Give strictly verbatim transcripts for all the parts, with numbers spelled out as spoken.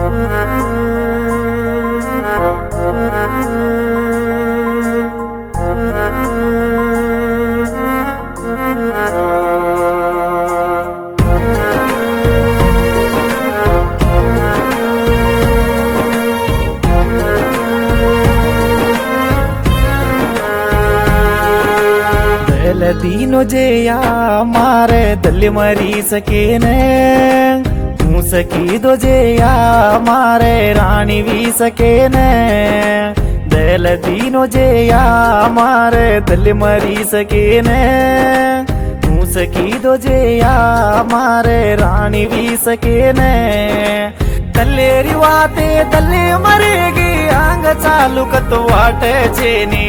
दीनो जेया मारे दल मरी सकेने हूँ सकी दो जेया मारे रानी भी सकेने दल दीनो जेया मारे दल मरी सकेने हूँ सकी दो जेया मारे रानी भी सकेने दल्लेरी वाते दल्ले मरेगी आंग चालू कत वाटे चेनी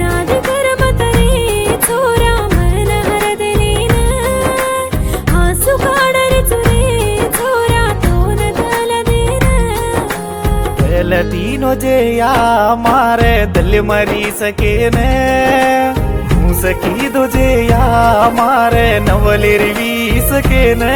तीनो जेया मारे दल मरी सकेने हूँ सकी दो जेया मारे नवलिरवी सकेने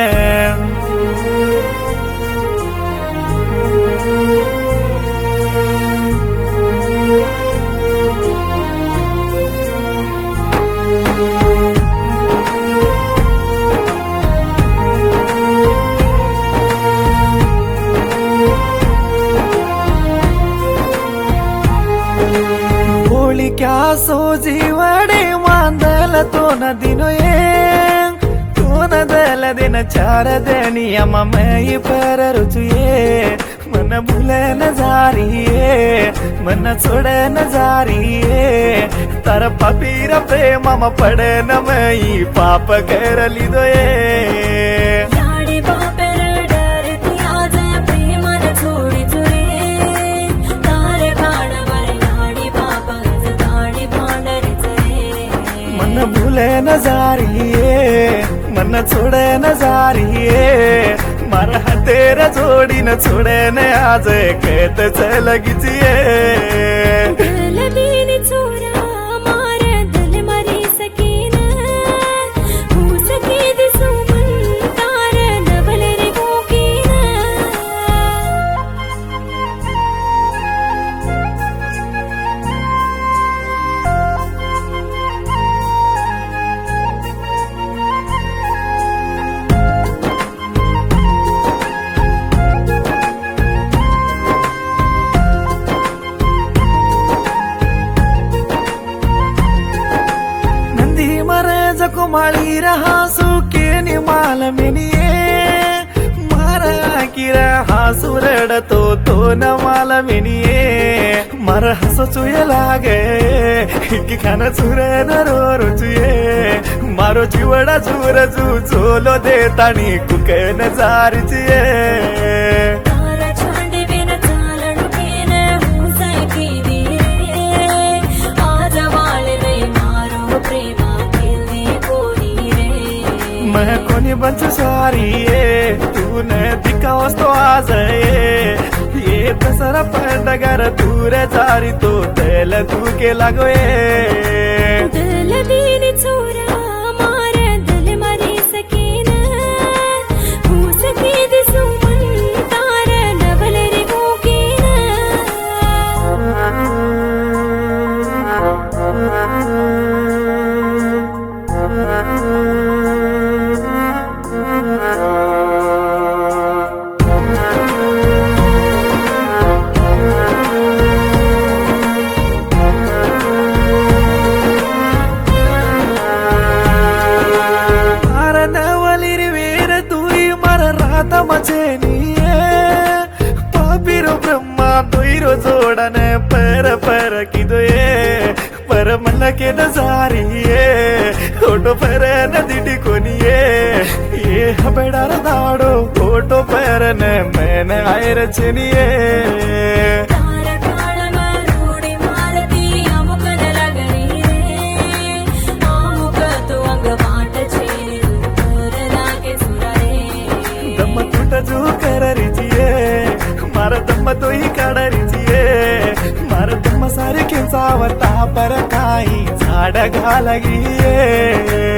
क्या सो जीवड़े मांदल तो न दिनो ये तो न दल दिन चार देनियम मैं पर रुचुए मन भूले न जारिए मन छोड़े न जारिए तर पपीर प्रेम पड़े न मैं पाप कर ली दो ये भूले न जारिए मन छोड़े न जारिए मर तेरा जोड़ी न छोड़े न आज कहत चल गिजिए कुमारी रहा सुके निमाल मिनिए मारा किरा हासु रड़ तो तो न माल मिनिए मर हसो चुए लागे कि खाना चुरे न रो रुचुए मारो जीवड़ा चूर चू चोलो दे तानी कुके न जार चिए मैं कोनी बंच सारी तूने दिखा वस्तु आज ये दसरा पंडगर दूर जारी तो तेल तू के लगो दिल दीन छोरा मारे दिल मरी सकीना हूँ सकी दिसु मन तारे नवल रे गोकीना पापीरो ब्रह्मा दोइरो जोड़ने पर पर की दो ये पर मन के नजारिए फोटो पर न दिटी कोनिए ये हबेड़ा दाड़ो फोटो पर न मैंने आए रचनिए जो कर रिजिए मारा दम तो ही कर रिजिए मारा दम सारे के सावता पर काई झाड़ घा लगी